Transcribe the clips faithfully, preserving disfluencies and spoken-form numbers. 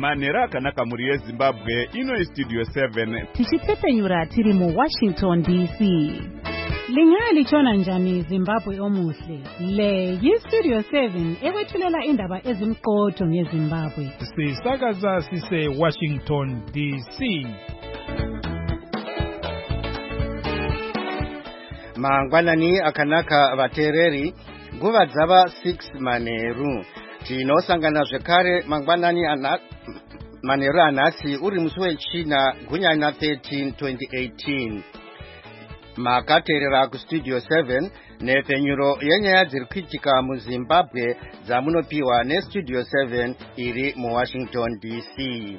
manhero akanaka mhuri yezimbabwe. Ino Studio seven tichitepfenyura tiri muWashington D C. Lingaya lichona njani Zimbabwe omuhle? Le yiStudio seven ekwethulela indaba ezimqotho ngeZimbabwe. Sisakaza sise Washington D C. Mangwanani akanaka vatereri nguva dzava six manheru. Tinosangana zvekare mangwanani ana manheru anhasi uri musi wechina gunyana thirteen twenty eighteen. Makaterera kuStudio seven nepfenyuro yenyaya dziri kuitika muZimbabwe dzamunopiwa neStudio seven iri muWashington D C.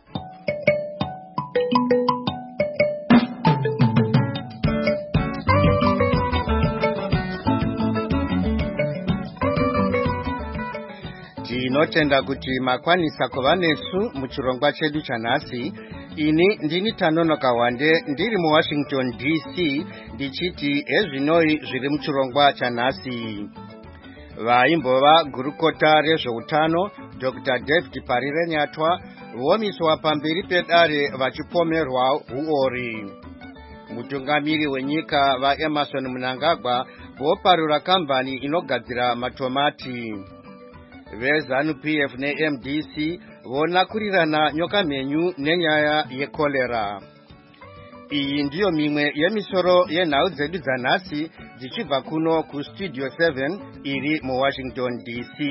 Tinotenda kuti makwanisa kuva nesu muchirongwa chedu chanhasi. Ini ndini Tanonoka Wande ndiri muWashington D C ndichiti ezvinoi zviri muchirongwa chanhasi. Vaimbova gurukota rezveutano Doctor David Parirenyatwa vomiswa pamberi pedare vachipomerwa huori. Mutungamiri wenyika vaEmerson Mnangagwa voparura kambani inogadzira matomati. VeZanu-P F neM D C vonakurirana nyoka menyu nenyaya yekolera. Iyi ndiyo mimwe yemisoro yenhau dzedu dzanhasi dzichibva kuno kuStudio seven iri muWashington D C.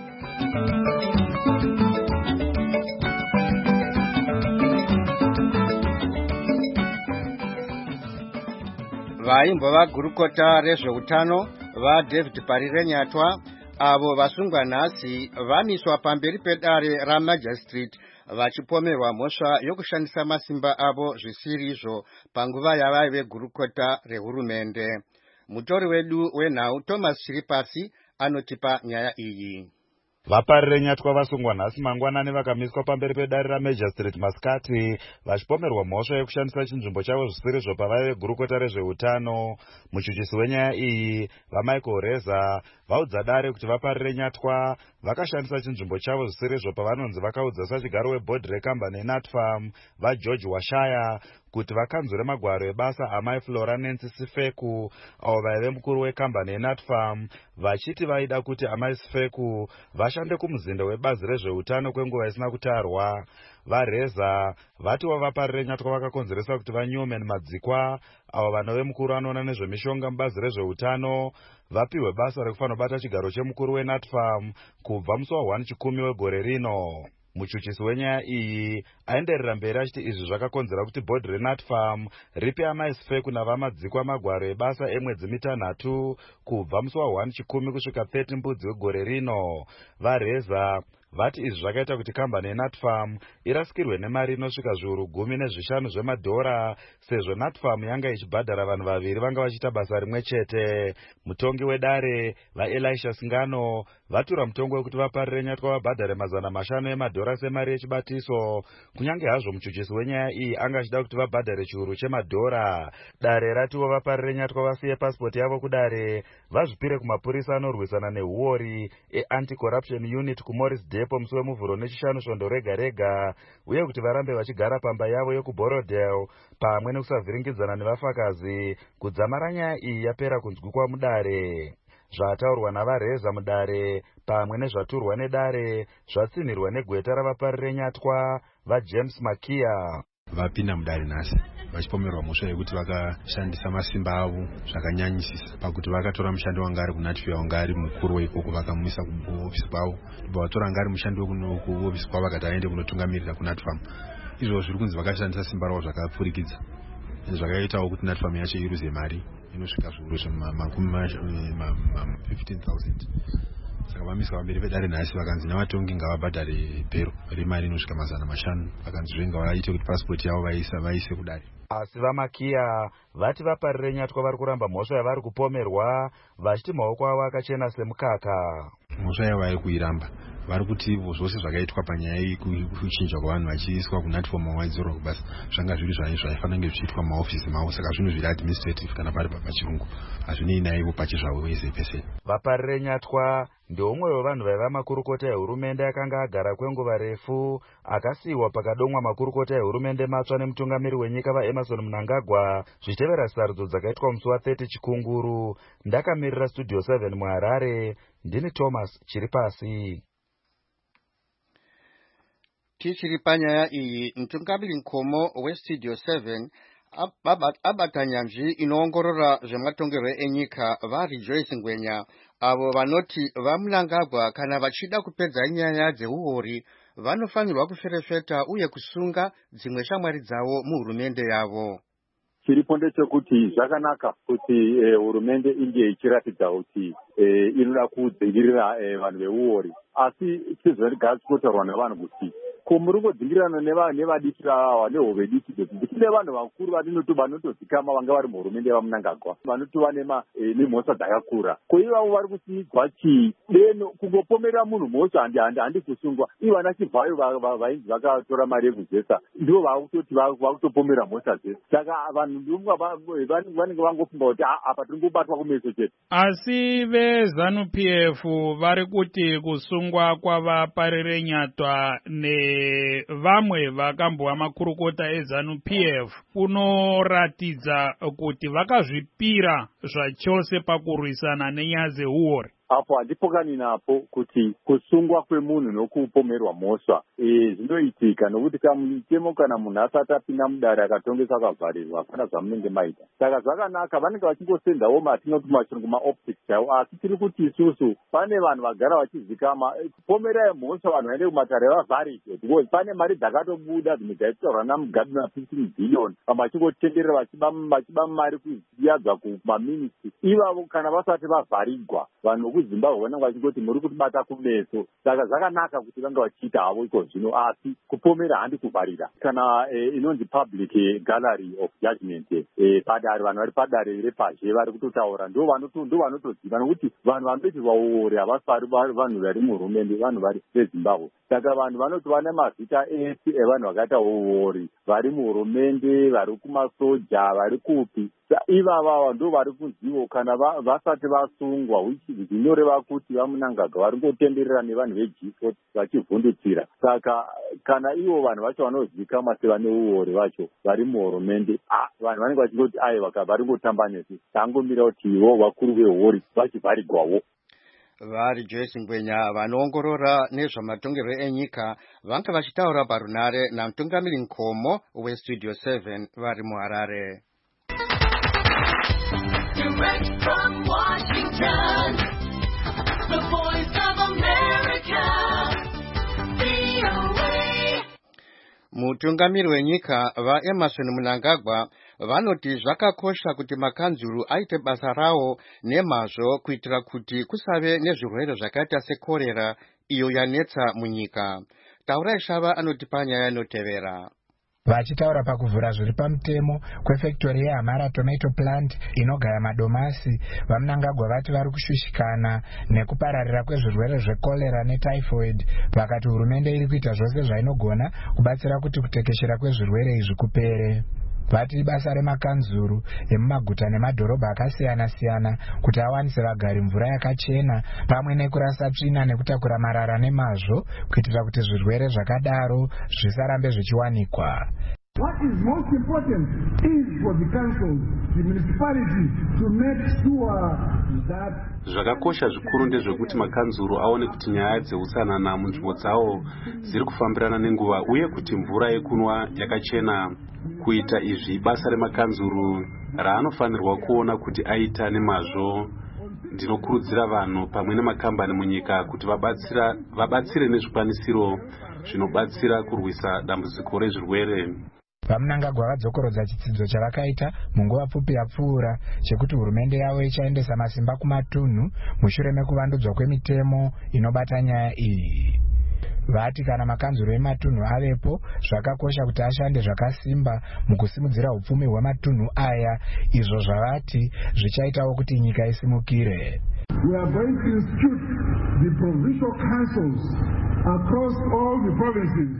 Vaimbova gurukota rezveutano vaDavid Parirenyatwa avo vasungwa nhasi vamiswa pamberi pedare ramajistrate vachipomerwa mhosva yokushandisa masimba avo zvisiri izvo panguva yavaive gurukota rehurumende. Mutori wedu wenhau Thomas Chiripasi anotipa nyaya iyi. Vaparirenyatwa vasungwa nhasi mangwanani vakamiswa pamberi pedare ramajistrate masikati vachipomerwa mhosva yekushandisa chinzvimbo chavo zvisiri izvo pavaive gurukota rezveutano. Muchuchisi wenyaya iyi vaMichael Reza vaudza dare kuti Vaparirenyatwa vakashandisa chinzvimbo chavo zvisiri izvo pavanonzi vakaudza sachigaro webhodhi rekambani yeNatfarm vaGeorge Washaya kuti vakanzure magwaro ebasa amai Flora Nancy Sifeku avo vaive mukuru wekambani yeNatfarm vachiti vaida kuti amai Sifeku vashande kumuzinda webazi rezveutano kwenguva isina kutarwa. VaReza vatiwo Vaparirenyatwa vakakonzeresa kuti vaNewman Madzikwa avo vanove mukuru anoona nezvemishonga mubazi rezveutano vapiwe basa rekufanira bata chigaro chemukuru weNatfarm kubva musi wa first chikumi wegore rino. Muchuchisi wenyaya iyi aenderera mberi achiti izvi zvakakonzera kuti bhodhi reNatfarm ripe amai Sifeku navaMadzikwa magwaro ebasa emwedzi mitanhatu kubva musi wa first chikumi kusvika thirty mbudzi wegore rino. VaReza vati izvi zvakaita kuti kambani yeNatfarm irasikirwe nemari inosvika zviuru gumi nezvishanu zvemadhora sezvo Natfarm yanga ichibhadhara vanhu vaviri vanga vachiita basa rimwe chete. Mutongi wedare vaElisha Singano vatura mutongo wekuti Vaparirenyatwa vabhadhare mazana mashanu emadhora semari yechibatiso, kunyange hazvo muchuchisi wenyaya iyi anga achida kuti vabhadhare chiuru chemadhora. Dare ratiwo Vaparirenyatwa vasiye pasipoti yavo kudare vazvipire kumapurisa anorwisana nehuori eAnti-Corruption Unit kuMorris Depo musi wemuvhuro nechishanu svondo rega rega, uye kuti varambe vachigara pamba yavo yokuBorodale pamwe nekusavhiringidzana nevafakazi kudzamara nyaya iyi yapera kunzwikwa mudare. Zvataurwa navaReza mudare pamwe nezvaturwa nedare zvatsinhirwa negweta raVaparirenyatwa vaJames Makia. Vapinda mudare nhasi vachipomerwa mhosva yekuti vakashandisa masimba avo zvakanyanyisisa pakuti vakatora mushandi wanga ari kuNatfarm wanga ari mukuru weikoko vakamumisa kuofisi kwavo, ndibva vatora anga ari mushandi wekuofisi kwavo vakati aende kunotungamirira kuNatfarm. Izvo zviri kunzi vakashandisa simba ravo zvakapfurikidza zvakaitawo kuti Natfarm yacho iruze mari inosvika zviuru zvemakumi fifteen thousand. Saka vamiswa pamberi pedare nhasi vakanzi navatongi ngavabhadhare bhero remari inosvika mazana mashanu, vakanzizve ngavaite kuti pasipoti yavo vaise kudare. Asi vaMakia vati Vaparirenyatwa vari kuramba mhosva yavari kupomerwa vachiti maoko avo akachena semukaka. mhosva yavo vari kuiramba. Vari kuti zvose zvakaitwa panyaya yekuchinjwa kwavanhu vachiiswa kunatifomu mawaidzorwa kubasa zvanga zviri zvaifanira kunge zvichiitwa mumaofisi mavo, saka zvinhu zviri administrative kana pari pachirungu, hazvinei naivo pachizvavo wese pese. Vaparire Nyatwa ndeumwe wevanhu vaiva makurukota ehurumende akanga agara kwenguva refu, akasiyiwa pakadomwa makurukota ehurumende matsva nemutungamiri wenyika vaEmmerson Mnangagwa zvichitevera sarudzo dzakaitwa musi wathirty Chikunguru. Ndakamirira Studio seven muHarare, ndini Thomas Chiripasi. Tichiri panyaya iyi, mutungamiri mukhomo weStudio seven abata nyanzvi inoongorora zvematongerwo enyika vaRejoice Ngwenya, avo vanoti vaMnangagwa kana vachida kupedza nyaya dzeuori vanofanirwa kuferefeta uye kusunga dzimwe shamwari dzavo muhurumende yavo. Chiripo ndechekuti zvakanaka kuti hurumende inge ichiratidza kuti inoda kudzingirira vanhu veuori, asi chizvigari chinotaurwa nevanhu kuti ko muri kudzingirana nevadiki ava nehove diki kuti tine vanhu vakuru vanotozikama vanga vari muhurumende yaMnangagwa vanotova nemhosva dzakakura. Ko ivavo vari kusiigwa chii? Deno kungopomerera munhu mhosva handi kusungwa. Ivo vana Chivhayo vainzi vakatora mari yekuzesa ndivo vakutoti vakutopomera mhosva dzese. Saka vanhu vanenge vangofunga kuti apa tiri kubatwa kumeso chete. Asi veZANU P F vari kuti kusungwa kwavaparire Nyatwa ne vamwe vakambova makurukota eZANU P F unoratidza kuti vakazvipira zvachose pakurwisana nenyaya dzeuori. Apo handipokani napo kuti kusungwa kwemunhu nokupomerwa mhosva zvinoitika nokuti kamutemo kana munhu asati apinda mudare akatongesa akavharirwa hapana zvamunenge maita. Saka zvakanaka vanenge vachingosenzawo matinoti machirungu maoptics chaiwo, asi tiri kuti isusu pane vanhu vagara vachizikama pomerai mhosva vanhu vaende kumatare vavharike, because pane mari dzakatobuda dzimwe dzaitaurwa naMugabe ma-fifteen billion vachingotenderera vachiba mari kuyadzwa kumaministry. Ivavo kana vasati vavharigwa vanhu kuZimbabwe vanenge vachingoti muri kutibata kumeso. Saka zvakanaka kuti vange vachiita havo iko zvino, asi kupomera handi kuvharira. Kana inonzi public gallery of judgment padare, vanhu vari padare repazhe vari kutotaura ndo vanotoziva, nokuti vanhu vanoitirwa uori havasi vanhu vari muhurumende, vanhu vari veZimbabwe. Saka vanhu vanoti vane mazita ese evanhu vakaita uori vari muhurumende, vari kumasoja, vari kupi. Ivava ndo vari kunzivo kana vasati vasungwa, zvinoreva kuti vaMnangagwa vari ngotenderera nevanhu veJISO vachivhundutsira. Saka kana ivo vanhu vacho vanozikama sevane uori vacho vari muhurumende, vanhu vanenge vachingoti aiwa vari ngotamba nesu, tangomira kuti ivo vakuru vehuori vachivharigwawo. VaRejoice Ngwenya vanoongorora nezvamatongerwo enyika vanga vachitaura parunare namutungamiri mukhomo weStudio seven vari muHarare. Direct from Washington, the voice of America, V O A. Mutungamiri wenyika vaEmmerson Mnangagwa vanoti zvakakosha kuti makanzuru aite basa rawo nemazvo kuitira kuti kusave nezvirwere zvakaita sekorera iyo yanetsa munyika. Taurai Shava anoti panyaya inotevera. Vachitaura pakuvhura zviri pamutemo kwefactory yeHamara Tomato Plant inogaya madomasi, vaMnangagwa vati vari kushushikana nekupararira kwezvirwere zvekolera netyphoid, vakati hurumende iri kuita zvose zvainogona kubatsira kuti kutekeshera kwezvirwere izvi kupere. Vati basa remakanzuru emumaguta nemadhorobha akasiyana-siyana kuti awanise vagari mvura yakachena pamwe nekurasa tsvina nekutakura marara nemazvo kuitira kuti zvirwere zvakadaro zvisarambe zvichiwanikwa. What is most important is for the council, the municipality, to make sure that zvakakosha zvikuru ndezvekuti makanzuru aone kuti nyaya dzeutsanana munzvimbo dzawo dziri kufambirana nenguva uye kuti mvura yekunwa yakachena. Kuita izvi basa remakanzuru raanofanirwa kuona kuti aita nemazvo. Ndinokurudzira vanhu pamwe nemakambani munyika kuti vabatsira vabatsire nezvikwanisiro zvinobatsira kurwisa dambudziko rezvirwere. VaMnangagwa vadzokorodza chitsidzo chavakaita munguva pfupi yapfuura chekuti hurumende yavo ichaendesa masimba kumatunhu mushure mekuvandudzwa kwemitemo inobata nyaya iyi. Vati kana makanzuro ematunhu avepo zvakakosha kuti ashande zvakasimba mukusimudzira upfumi hwematunhu aya, izvo zvavati zvichaitawo kuti nyika isimukire. We are going to institute the provincial councils across all the provinces.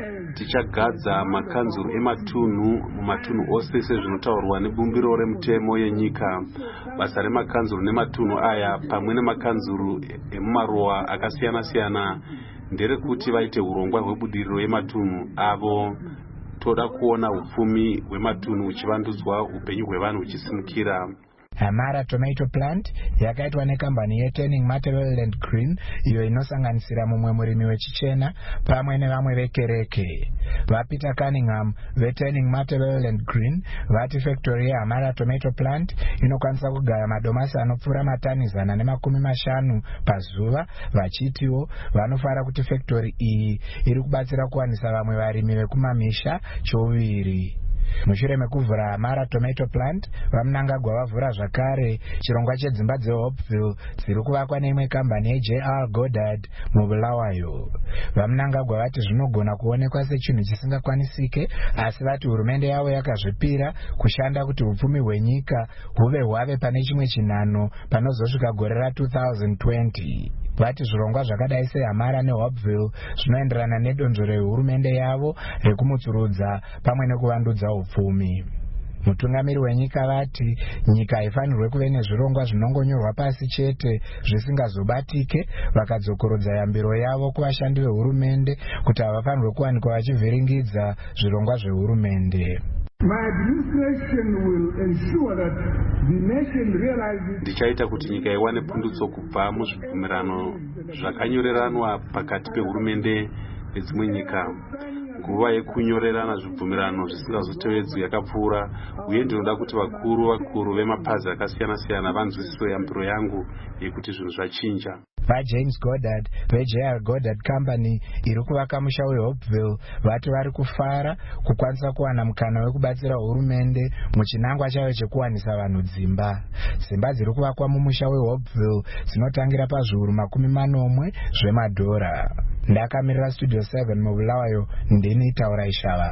Tichagadza makanzuru ematunhu mumatunhu ose sezvinotaurwa nebumbiro remutemo yenyika. Basa remakanzuru nematunhu aya pamwe nemakanzuru emumaruwa akasiyana siyana nderekuti vaite urongwa hwebudiriro yematunhu avo. Toda kuona upfumi hwematunhu huchivandudzwa, upenyu hwevanhu huchisimukira. Amara Tomato Plant yakaitwa nekambani yeTurning Matabeleland Green iyo inosanganisira mumwe murimi wechichena pamwe nevamwe vekereke. VaPeter Cunningham veTurning Matabeleland Green vati factory yeAmara Tomato Plant inokwanisa kugaya madomasi anopfuura matani zana nemakumi mashanu pazuva, vachitiwo vanofara kuti factory iyi iri kubatsira kuwanisa vamwe varimi vekumamisha choviri. Mushure mekuvhura Amara Tomato Plant, vaMnangagwa vavhura zvakare chirongwa chedzimba dzeHopeville dziri kuvakwa neimwe kambani yeJ R Goddard muBulawayo. VaMnangagwa vati zvinogona kuonekwa sechinhu chisingakwanisike, asi vati hurumende yavo yakazvipira kushanda kuti upfumi hwenyika huve hwave pane chimwe chinhano panozosvika gore ra two thousand twenty. Vati zvirongwa zvakadai seAmara neHopeville zvinoenderana nedonzvo rehurumende yavo rekumutsurudza pamwe nekuvandudza upfumi. Mutungamiri wenyika vati nyika haifanirwe kuve nezvirongwa zvinongonyorwa pasi chete zvisingazobatike, vakadzokorodza yambiro yavo kuvashandi vehurumende kuti havafanirwe kuwanikwa vachivhiringidza zvirongwa zvehurumende. My administration will ensure that the nation realizes. Ndichaita kuti nyika iwane pundutso kubva muzvibvumirano zvakanyoreranwa pakati pehurumende nedzimwe nyika. Nguva yekunyorerana zvibvumirano zvisingazotevedzwi yakapfuura, uye ndinoda kuti vakuru vakuru vemapazi akasiyana siyana vanzwisise yambiro yangu yekuti zvinhu zvachinja. VaJames Goddard veJ R Goddard Company iri kuvaka musha weHopeville vati vari kufara kukwanisa kuwana mukana wekubatsira hurumende muchinangwa chayo chekuwanisa vanhu dzimba. Dzimba dziri kuvakwa mumusha weHopeville dzinotangira pazviuru makumi manomwe zvemadhora. Ndakamirira Studio seven muBulawayo, ndini Taura Ishava.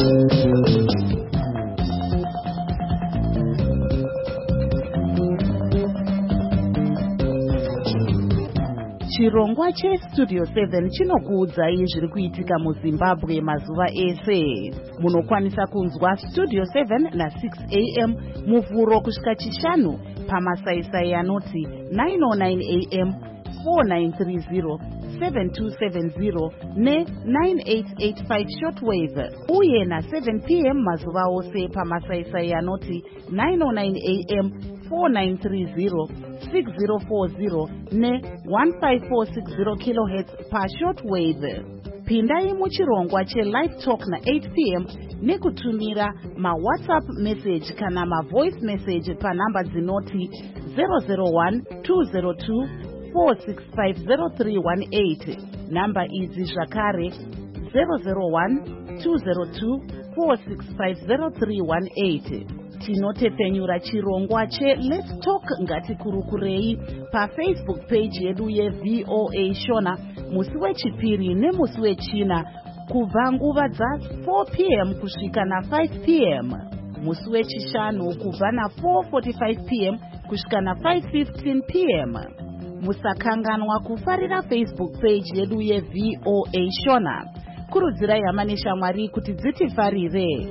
Chirongwa cheStudio seven chinokuudzai zviri kuitika muZimbabwe mazuva ese. Munokwanisa kunzwa Studio seven na six a m muvhuro kusvika chishanu pamasaisai anoti nine oh nine a m, four nine three zero, seven two seven zero ne nine eight eight five shortwave, uye na seven p m mazuva ose pamasaisai anoti nine oh nine a m, four nine three zero, six zero four zero ne one five four six zero kilohertz pa shortwave. Pindai muchirongwa cheLive Talk na eight p m nekutumira maWhatsApp message kana maVoice message pa namba dzinoti zero zero one two zero two four six five zero three one eight. Namba idzi zvakare zero zero one two zero two four six five zero three one eight. Tinotepenyura chirongwa che Let's Talk Ngatikurukurei pa Facebook page yedu yeV O A Shona musi wechipiri nemusi wechina kubva nguva dza four p m kusvika na five p m, musi wechishanu kubva na four forty-five p m kusvika na five fifteen p m. Musakanganwa kufarira Facebook page yedu yeV O A Shona. Kurudzirai hama neshamwari kuti dzitifarire.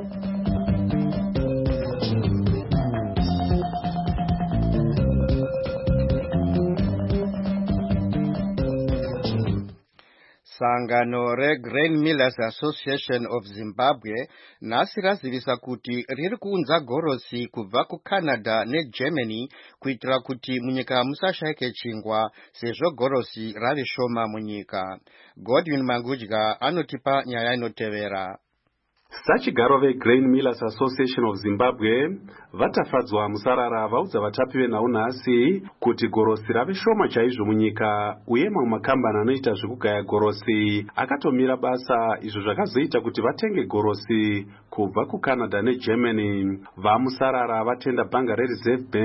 Sangano reGrain Millers Association of Zimbabwe nhasi razivisa kuti riri kuunza gorosi kubva kuCanada neGermany kuitira kuti munyika musashayike chingwa sezvo gorosi rave shoma munyika. Godwin Mangudya anotipa nyaya inotevera. Sachigaro veGrain Millers Association of Zimbabwe vatafadzwa musarara vaudza vatapi venhau nhasi kuti gorosi rave shoma chaizvo munyika, uye mamwe makambani anoita zvekugaya gorosi akatomira basa, izvo zvakazoita kuti vatenge gorosi kubva kuCanada neGermany. Vamusarara vatenda bhanga reReserve Bank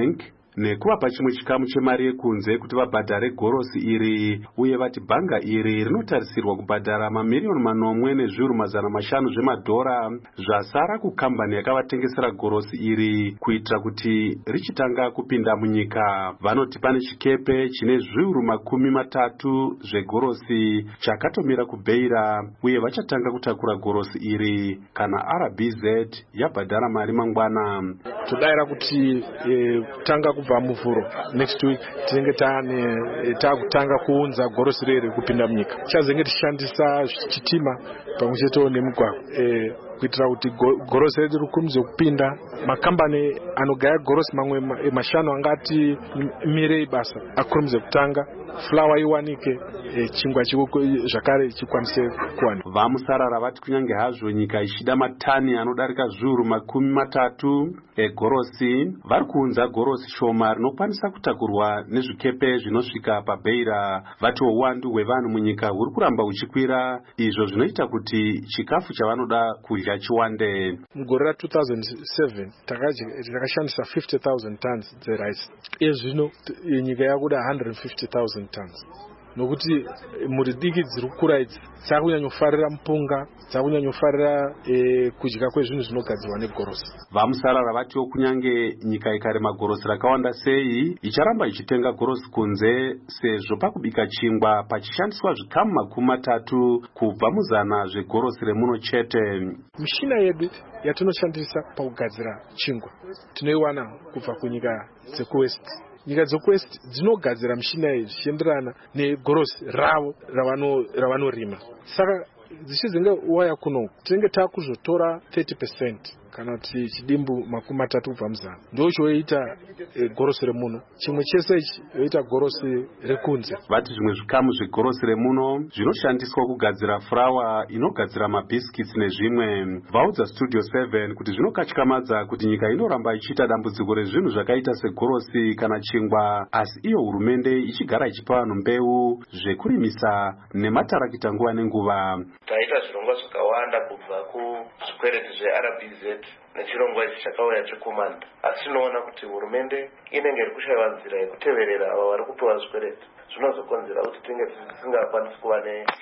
nekuvapa chimwe chikamu chemari yekunze kuti vabhadhare gorosi iri, uye vati bhanga iri rinotarisirwa kubhadhara mamiriyoni manomwe nezviuru mazana mashanu zvemadhora zvasara kukambani yakavatengesera gorosi iri kuitira kuti richitanga kupinda munyika. Vanoti pane chikepe chine zviuru makumi matatu zvegorosi chakatomira kuBeira, uye vachatanga kutakura gorosi iri kana R B Z yabhadhara mari mangwana. Todaira kuti e, tanga kubva muvhuro next week tinenge tane e, takutanga kuunza gorosi riri kupinda munyika. Chazenge tishandisa chitima pamwe chete nemugwagwa e, kuitira kuti gorosi redu rikurumidze kupinda. Makambani anogaya gorosi mamwe mashanu angati mirei basa akurumidze kutanga, flour iwanike, e, chingwa chikuko zvakare chikwanise kuwanika. Vamusarara vati kunyange hazvo nyika ichida matani anodarika zviuru makumi matatu egorosi, vari kuunza gorosi shoma rinokwanisa kutakurwa nezvikepe zvinosvika paBeira. Vati uwandu hwevanhu munyika huri kuramba huchikwira, izvo zvinoita kuti chikafu chavanoda kudya chiwande. Mugore ra two thousand seven takashandisa fifty thousand tons dzerice. Ezvino nyika yakuda one hundred fifty thousand tons. Nokuti muri diki dziri kukura idzi dzakunyanyofarira mpunga, dzakunyanyofarira e, kudya kwezvinhu zvinogadzirwa negorosi. Vamusarara vatiwo kunyange nyika ikarima gorosi rakawanda sei, icharamba ichitenga gorosi kunze, sezvo pakubika chingwa pachishandiswa zvikamu makumi matatu kubva muzana zvegorosi remuno chete. Mishina yedu yatinoshandisa pakugadzira chingwa tinoiwana kubva kunyika dzekuwest. Nyika dzekuwest dzinogadzira mishina iyi zvichienderana negorosi ravo ravanorima. Saka dzichizenge waya kuno tinenge takuzotora thirty percent kana kuti chidimbu makumi matatu kubva muzana ndo choita e, gorosi remuno. Chimwe chese ichi yoita gorosi rekunze. Vati zvimwe zvikamu zvegorosi remuno zvinoshandiswa kugadzira flour inogadzira mabhiskitsi nezvimwe. Vaudza Studio seven kuti zvinokatyamadza kuti nyika inoramba ichiita dambudziko rezvinhu zvakaita segorosi kana chingwa, asi iyo hurumende ichigara ichipa vanhu mbeu, zvekurimisa nematarakita nguva nenguva. Taita zvirongwa zvakawanda kubva kuzvikwereti zveR B Z nechirongwa ichi chakauya chekomanda, asi tinoona kuti hurumende inenge iri kushaiwa nzira yekuteverera ava vari kupiwa zvikwereti. Zvinozokonzera kuti tinge tisingakwanisi kuva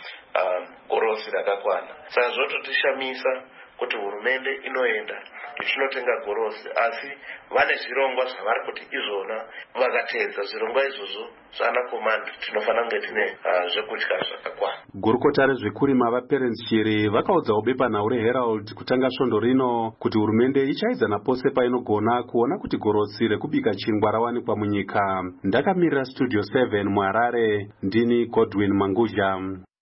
negorosi rakakwana. Saka zvototishamisa kuti hurumende inoenda ichinotenga gorosi, asi vane zvirongwa zvavari kuti izvona vakateedza zvirongwa izvozvo zvana komanda tinofanira kunge tine uh, zvekudya zvakakwana. Gurukota rezvekurima vaPerence Shiri vakaudzawo bepanhau reHerald kutanga svondo rino kuti hurumende ichaidzana pose painogona kuona kuti gorosi rekubika chingwa rawanikwa munyika. Ndakamirira Studio seven muHarare, ndini Godwin Manguzha.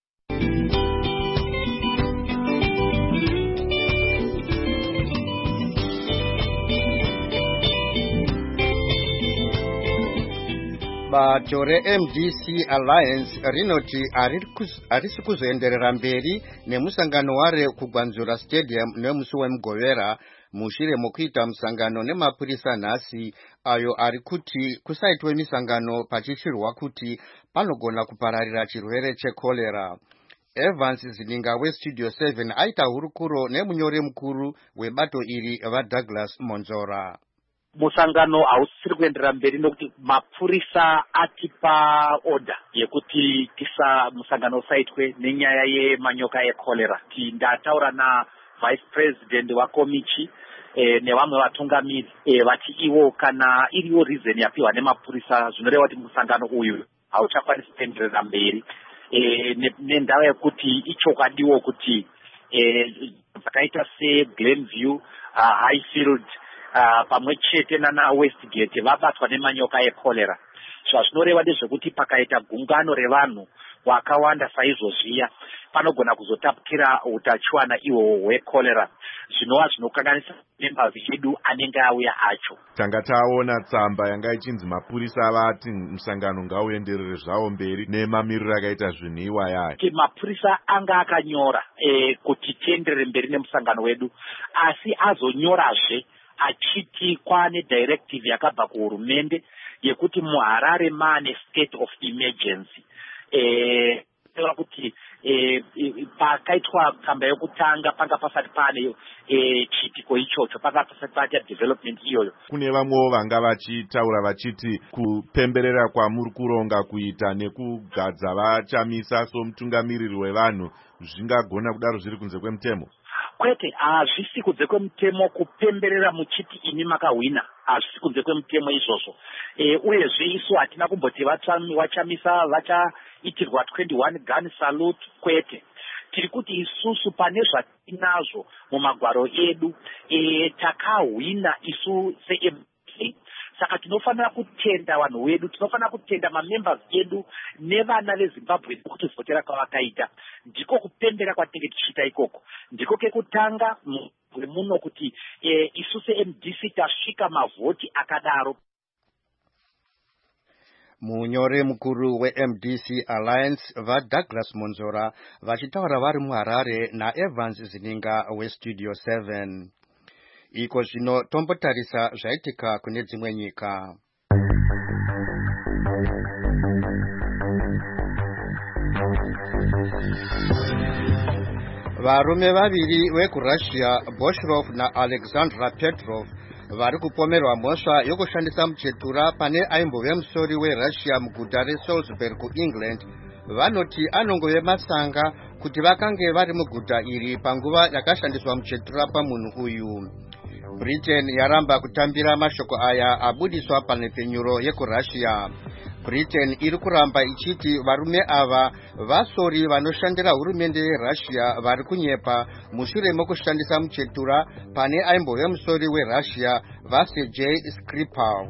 Bato re-M D C Alliance rinoti harisi kuzoenderera mberi nemusangano ware kuGwanzura Stadium nemusi wemugovera mushure mokuita musangano nemapurisa nhasi ayo ari kuti kusaitwe misangano pachichirwa kuti panogona kupararira chirwere chekolera. Evans Zininga weStudio seven aita hurukuro nemunyori mukuru webato iri vaDouglas Monzora. Musangano hausiri kuenderera mberi nokuti mapurisa atipa order yekuti tisa musangano usaitwe nenyaya yemanyoka ekolera. Ndataura na vice president wakomichi e, nevamwe vatungamiri e, vati iwo kana iriyo reason yapiwa nemapurisa zvinoreva kuti musangano uyu hauchakwanisi kuenderera mberi e, nendava yekuti ichokwadiwo kuti e, zvakaita seGlenview, uh, Highfield Uh, pamwe chete nana Westgate vabatwa nemanyoka ekolera. Zvazvinoreva ndezvekuti pakaita gungano revanhu wakawanda saizvozviya panogona kuzotapukira utachiwana ihwohwo hwekolera, zvinova zvinokanganisa members edu anenge auya acho. Tanga taona tsamba yanga ichinzi mapurisa vati musangano ngauenderere zvawo mberi nemamiriro akaita zvinhiwa yake. Mapurisa anga akanyora e, kuti tienderere mberi nemusangano wedu, asi azonyorazve achiti kwane directive yakabva kuhurumende yekuti muHarare maane state of emergency. Eh tinotaura kuti eh, pakaitwa tsamba yokutanga panga pasati pane eh, chiitiko ichocho, panga pasati paita development iyoyo. Kune vamwewo vanga vachitaura vachiti kupemberera kwamuri kuronga kuita nekugadza vachamisa somutungamiriri wevanhu zvingagona kudaro zviri kunze kwemutemo? Kwete, hazvisi kunze kwemutemo kupemberera muchiti ini makahwina, hazvisi kunze kwemutemo izvozvo. E, uyezve isu hatina kumboti vachamisa vachaitirwa twenty-one gun salute, kwete. Tiri kuti isusu pane zvatinazvo mumagwaro edu e, takahwina isu se-M D C. Saka tinofanira kutenda vanhu vedu, tinofanira kutenda mamembers edu nevana veZimbabwe kuti zvotera kwavakaita. Ndiko kupembera kwatinenge tichiita ikoko. Ndiko kekutanga muno kuti e, isu se-M D C tasvika mavhoti akadaro. Munyori mukuru we-M D C Alliance vaDouglas Monzora vachitaura vari muHarare naEvans Zininga weStudio seven. Iko zvino tombotarisa zvaitika kune dzimwe nyika. Varume vaviri vekuRussia, Boshrov na Alexandra Petrov, vari kupomerwa mhosva yokushandisa muchetura pane aimbove musori weRussia muguta reSalisbury kuEngland. Vanoti anongove masanga kuti vakange vari muguta iri panguva yakashandiswa muchetura pamunhu uyu. Britain yaramba kutambira mashoko aya abudiswa panhepfenyuro yekuRussia. Britain iri kuramba ichiti varume ava vasori vanoshandira hurumende yeRussia vari kunyepa mushure mokushandisa muchetura pane aimbove musori weRussia vaSergei Skripal.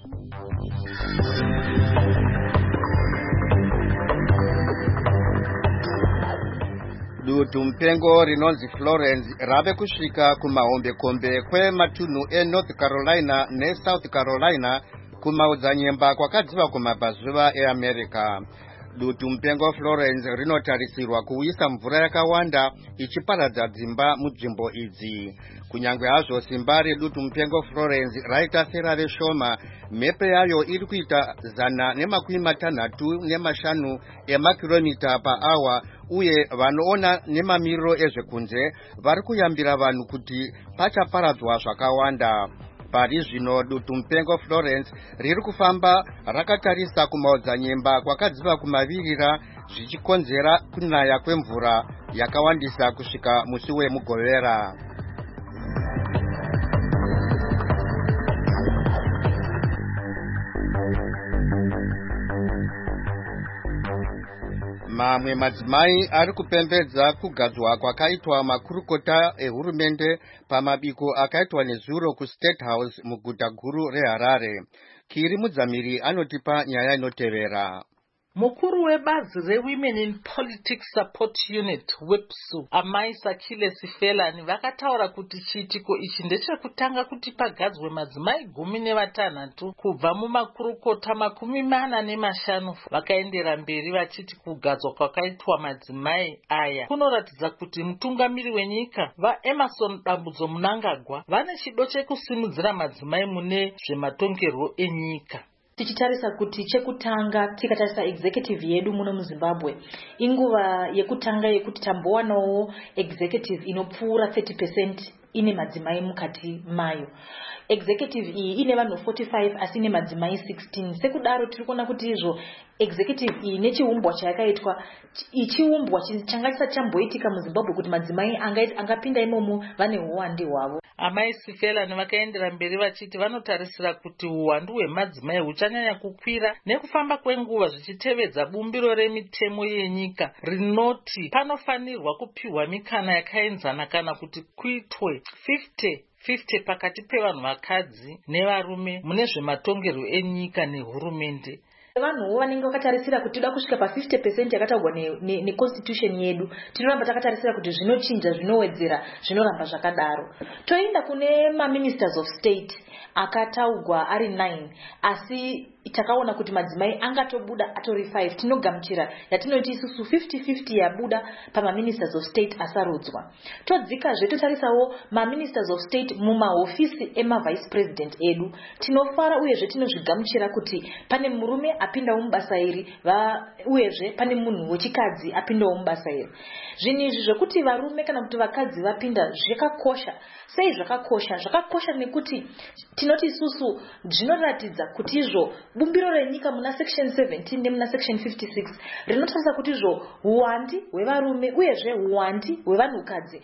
Dutu mpengo rinonzi Florence rave kusvika kumahombekombe kwematunhu eNorth Carolina neSouth Carolina kumaodzanyemba kwakadziva kumabvazuva eAmerica. Dutu mpengo Florence rinotarisirwa kuuyisa mvura yakawanda ichiparadza dzimba munzvimbo idzi. Kunyange hazvo simba redutu mpengo Florence raita serave shoma, mhepo yayo iri kuita zana nemakumi matanhatu nemashanu emakilomita paawa, uye vanoona nemamiriro ezvekunze vari kuyambira vanhu kuti pachaparadzwa zvakawanda. Pari zvino dutu mpengo Florence riri kufamba rakatarisa kumaodzanyemba kwakadziva kumavirira zvichikonzera kunaya kwemvura yakawandisa kusvika musi wemugovera. Mamwe madzimai ari kupembedza kugadzwa kwakaitwa makurukota ehurumende pamabiko akaitwa nezuro kuState House muguta guru reHarare. Kiri Mudzamiri anotipa nyaya inotevera. Mukuru webazi reWomen in Politics Support Unit WIPSU Amai Sakile Sifelani vakataura kuti chiitiko ichi ndechekutanga kuti pagadzwe madzimai gumi nevatanhatu kubva mumakurukota makumi mana nemashanu. Vakaendera mberi vachiti kugadzwa kwakaitwa madzimai aya kunoratidza kuti mutungamiri wenyika vaEmmerson Dambudzo Mnangagwa vane chido chekusimudzira madzimai mune zvematongerwo enyika. Tichitarisa kuti chekutanga tikatarisa executive yedu muno muZimbabwe inguva yekutanga yekuti tambowanawo executive inopfuura thirty percent ine madzimai mukati mayo. Executive iyi ine vanhu forty-five asi ine madzimai sixteen. Sekudaro tiri kuona kuti izvo executive iyi nechiumbwa chayakaitwa ichiumbwa changa chisati chamboitika muZimbabwe kuti madzimai angapinda imomo vane uwande hwavo. Amai Sifelani vakaendera mberi vachiti vanotarisira kuti uwandu hwemadzimai huchanyanya kukwira nekufamba kwenguva zvichitevedza bumbiro remitemo yenyika rinoti panofanirwa kupiwa mikana yakaenzana kana kuti kuitwe fifty fifty pakati pevanhu vakadzi nevarume mune zvematongerwo enyika nehurumende. Vanhu vanenge vakatarisira kuti toda kusvika pa fifty percent yakataurwa neconstitution ne yedu. Tinoramba takatarisira kuti zvinochinja, zvinowedzera, zvinoramba zvakadaro. Toenda kune ma ministers of state akataurwa ari nine, asi takaona kuti madzimai angatobuda atori five tinogamuchira yatinoti isusu fifty fifty yabuda pamaministers of state asarudzwa. Todzikazve totarisawo maministers of state mumahofisi emavice president edu tinofara uyezve tinozvigamuchira kuti pane murume apindawo mubasa iri uyezve pane munhu wechikadzi apindawo mubasa iri. Zvinhu izvi zvekuti varume kana kuti vakadzi vapinda zvakakosha. Sei zvakakosha? Zvakakosha nekuti tinoti isusu zvinoratidza kuti izvo bumbiro renyika muna section seventeen nemuna section fifty-six rinotarisa kuti izvo uwandi hwevarume uyezve uwandi hwevanhukadzi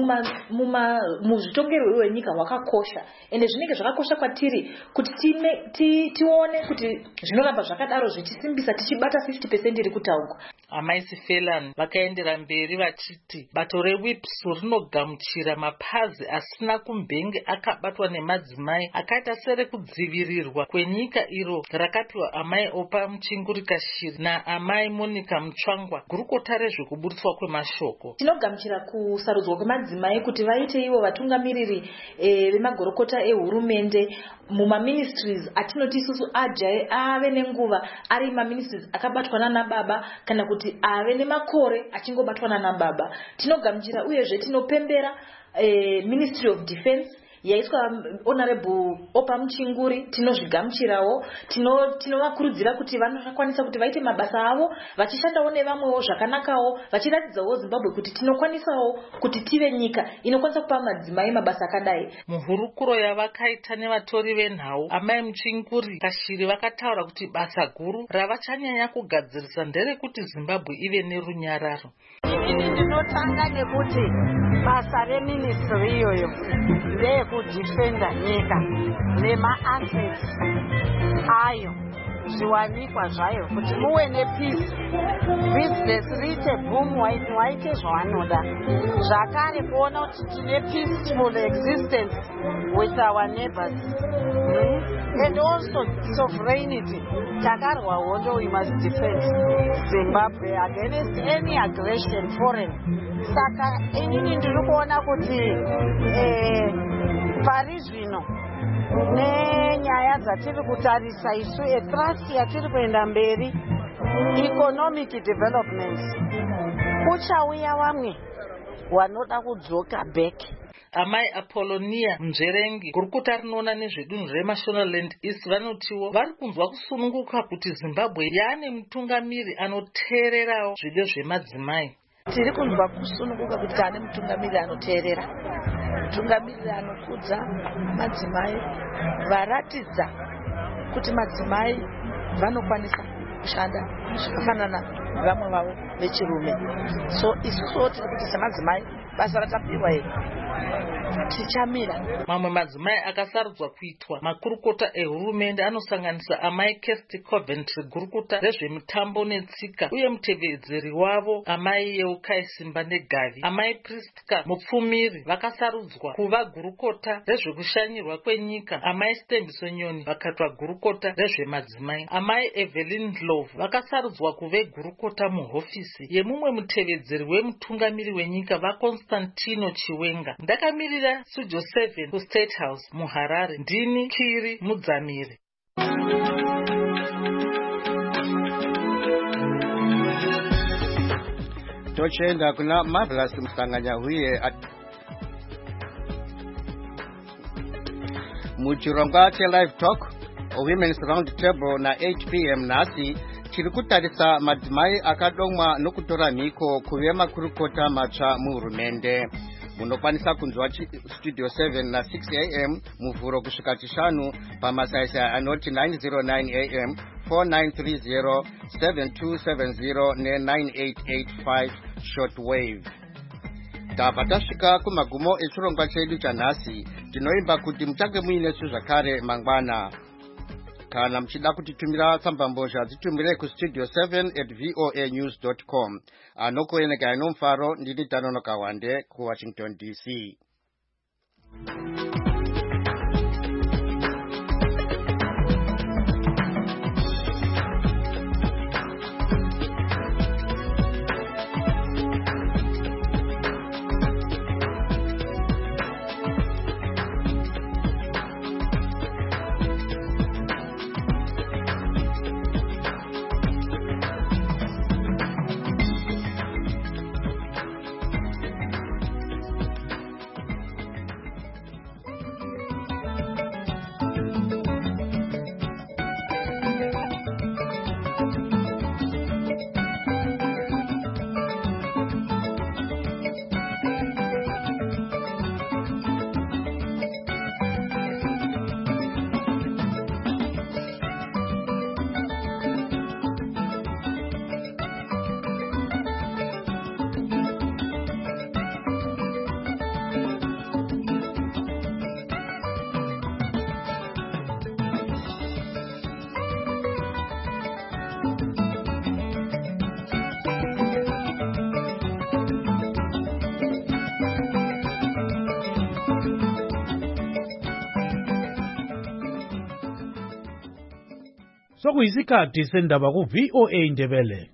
muzvitongerwo hwenyika hwakakosha, ende zvinenge zvakakosha kwatiri kuti time ti, tione kuti zvinoramba zvakadaro zvichisimbisa tichibata fifty percent iri kutaugwa. Amai Sifelani vakaendera mberi vachiti bato rewipsu rinogamuchira mapazi asina kumbenge akabatwa nemadzimai akaita serekudzivirirwa kwenyika iro rakapiwa amai Opa Muchingurikashiri naamai Monica Mutsvangwa, gurukota rezvekuburiswa kwemashoko. Tinogamuchira kusarudzwa kwemadzimai kuti vaite ivo vatungamiriri vemagurukota ehurumende mumaministries atinoti isusu ajaye ave nenguva ari maministries akabatwa nana baba kana kuti ave nemakore achingobatwa nana baba. Tinogamuchira uyezve tinopembera eh, Ministry of Defense yaiswa Honorable Opa Muchinguri, tinozvigamuchirawo. Tinovakurudzira kuti vanokwanisa kuti vaite mabasa avo vachishandawo nevamwewo zvakanakawo, vachiratidzawo Zimbabwe kuti tinokwanisawo kuti tive nyika inokwanisa kupa madzimai mabasa akadai. Muhurukuro yavakaita nevatori venhau amai Muchinguri Kashiri vakataura kuti basa guru ravachanyanya kugadzirisa nderekuti Zimbabwe ive nerunyararo. Ini ndinotanga nekuti basa reministry iyoyo ndeyekudifenda nyika nema-assets ayo, zviwanikwa zvayo, kuti muwe nepeace, business riite boom, waite zvawanoda. Zvakare kuona kuti tine peaceful existence with our neighbors. Hmm? And also sovereignty. Takarwa hondo, we must defend Zimbabwe against any aggression foreign. Saka inini ndiri kuona kuti eh, pari zvino nenyaya dzatiri kutarisa isu ethrust yatiri kuenda mberi economic development, kuchauya vamwe vanoda kudzoka back. Amai Apollonia Mzverengi, gurukota rinoona nezvedunhu reMashonaland East, vanotiwo vari kunzwa kusununguka kuti Zimbabwe yaane mutungamiri anoteererawo zvido zvemadzimai. Tiri kunzwa kusununguka kuti taane mutungamiri anoteerera, mutungamiri anokudza madzimai, varatidza kuti madzimai vanokwanisa kushanda zvakafanana vamwe vavo vechirume. So isusuwo tiri kuti semadzimai basa ratapiwa iri tichamira. Mamwe madzimai akasarudzwa kuitwa makurukota ehurumende anosanganisa amai Kirsty Coventry, gurukota rezvemutambo netsika uye mutevedzeri wavo amai Yeukai Simba Negavi. Amai Priska Mupfumiri vakasarudzwa kuva gurukota rezvekushanyirwa kwenyika. Amai Stembiso Nyoni vakatwa gurukota rezvemadzimai. Amai Evelyn Love vakasarudzwa kuve gurukota muhofisi yemumwe mutevedzeri wemutungamiri wenyika vaConstantino Chiwenga. Ndakamirira Studio seven ku State House muHarare. Ndini Kiri Mudzamiri. Tochenda kuna Marvelous Msanganya huye muchirongwa che live talk Women's Round Table na eight p m nasi chiri kutarisa madzimai akadomwa nokutora mhiko kuve makurukota matsva muhurumende. Munokwanisa kunzwa Studio seven na six a m muvhuro kusvika chishanu pamasaisai anoti nine oh nine a m, four nine three zero, seven two seven zero ne nine eight eight five shortwave. Tabva tasvika kumagumo echirongwa chedu chanhasi. Tinoimba kuti muchange muinesu zvakare mangwana. Kana muchida kutitumira tsambambozha dzitumire ku studio seven at voa news dot com. Anokueneka inomufaro ndini Tanonoka Wande ku Washington D C. sokuyisikhathi sendaba ku-V O A Ndebele.